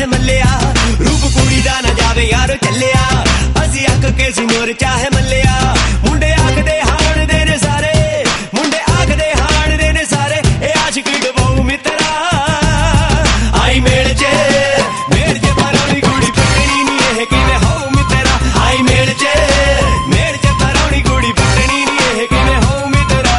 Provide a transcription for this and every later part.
मल्लिया रूप कुड़ी दा ना जावे यारो चलिया असी अक के सिनोर चाहे मल्लिया मुंडे आखदे हाण दे ने सारे मुंडे आखदे हाण दे ने सारे ए आशिक डबाऊ मित्रा आई मेल चे परौनी कुड़ी पटनी नी है किने हो मित्रा आई मेल चे परौनी कुड़ी पटनी नी है किने हो मित्रा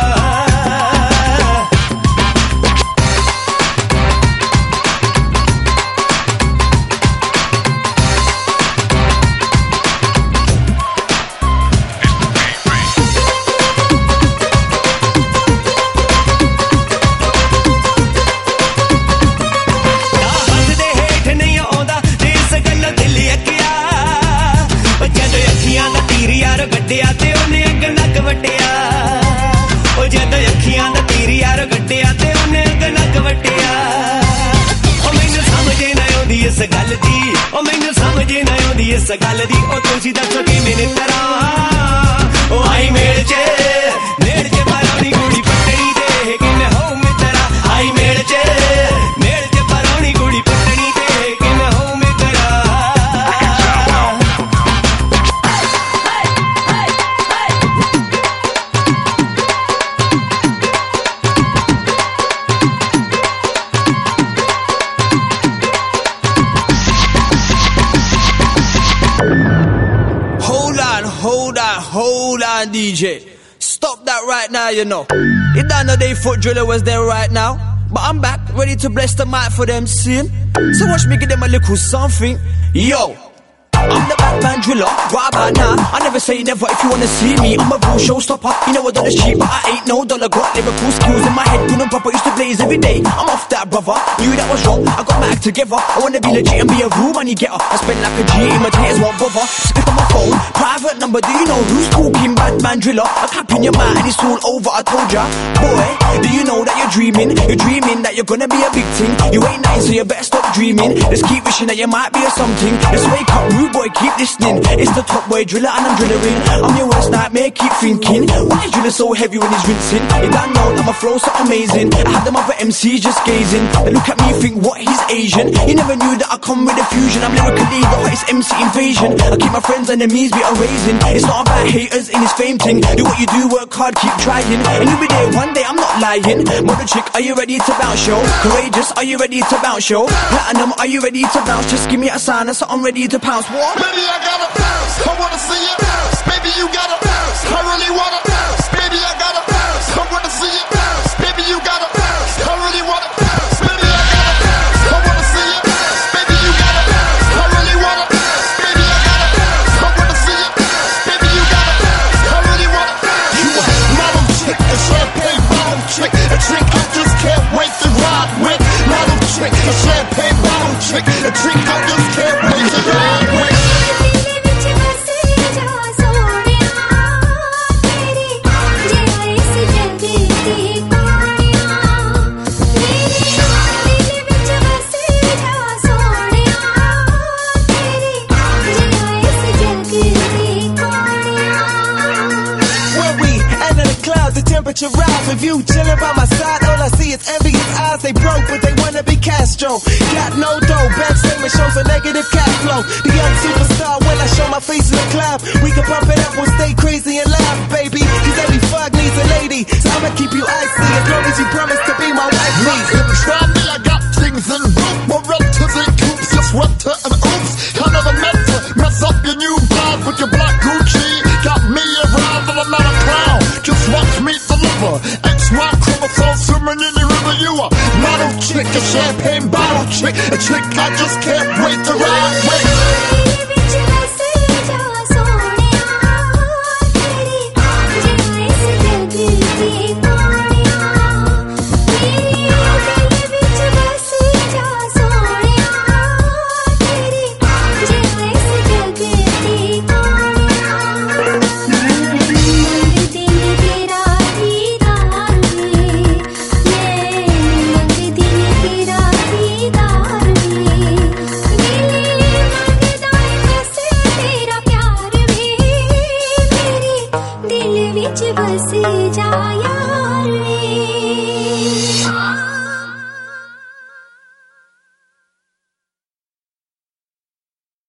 गड्डिया ते ओने अग नक वटिया ओ जद अखियां दा तीर यार गड्डिया ते ओने अग नक वटिया ओ मैनू समझे ना आउंदी इस गल दी ओ मैनू समझे ना आउंदी इस गल दी ओ तुसी दसो कि मैंने तरह ओ आई मेल चे परौनी कुड़ी पटनी दे किने हो मित्रा आई मेल चे परौनी कुड़ी पटनी दे किने हो मित्रा Hold on, DJ. Stop that right now, you know. You don't know they foot driller was there right now. But I'm back, ready to bless the mic for them, see? So watch me give them a little something. Yo! I'm the Batman driller, right about now. I never say never if you wanna see me. I'm a real showstopper, you know I do the cheap, but I ain't no dollar. Got Liverpool skills in my head, good and proper, used to blaze every day. I'm off that, brother, knew that was wrong. I got my act together, I wanna be legit and be a real money getter. I spend like a G, imitators won't bother. Spit on my phone, private number, do you know who's talking? Batman driller, I clap in your mouth and it's all over, I told ya. Boy, do you know that you're dreaming that you're gonna be a big thing. You ain't nice, so you better stop dreaming. Just keep wishing that you might be a something. Just wake up, rude boy, keep listening. It's the top boy driller and I'm drillering. I'm your worst nightmare, keep thinking. Why is driller so heavy when he's rinsing? You don't know that my flow's so amazing. I had them other MCs just gazing. They look at me, think what, he's Asian. You never knew that I come with a fusion. I'm lyrically the hottest MC invasion. I keep my friends enemies be erasing. It's not about haters in this fame thing. Do what you do, work hard, keep trying. And you'll be there one day, I'm not lying. Mother chick, are you ready to bounce, yo? Courageous, are you ready to bounce, yo? Platinum, are you ready to bounce? Just give me a sign, so I'm ready to pounce. What? Baby, I gotta bounce. I wanna see you bounce. Baby, you gotta bounce. I really wanna bounce. Baby, I gotta bounce. I wanna see you bounce. Baby, you gotta bounce. I really wanna bounce. Baby, I gotta bounce. I wanna see you bounce. Baby, you gotta bounce. I really wanna bounce. Baby, I gotta bounce. I wanna see you bounce. Baby, you gotta bounce. I really wanna bounce. You a model chick, a champagne bottle chick, a chick I just can't wait to ride with. Model chick, a champagne bottle chick, a chick I just can't wait to ride with. Temperature rise with you chilling by my side. All I see is envious eyes. They broke, but they wanna be Castro. Got no dough, back statement shows a negative cash flow. The young superstar when I show my face in the club. We can pump it up, we'll stay crazy and laugh, baby. Cause every fuck needs a lady, so I'ma keep you icy as long as you promise to be my wife. Try me, I got things in boot. More renters and coops, just sweater and oops. I never meant to mess up your new vibe with your black Gucci. Got me around and I'm not a clown. Just watch me deliver. XY chromosomes swimming in the river. You a model chick, a champagne bottle chick, a chick I just can't wait to ride with. दिल विच बस जाया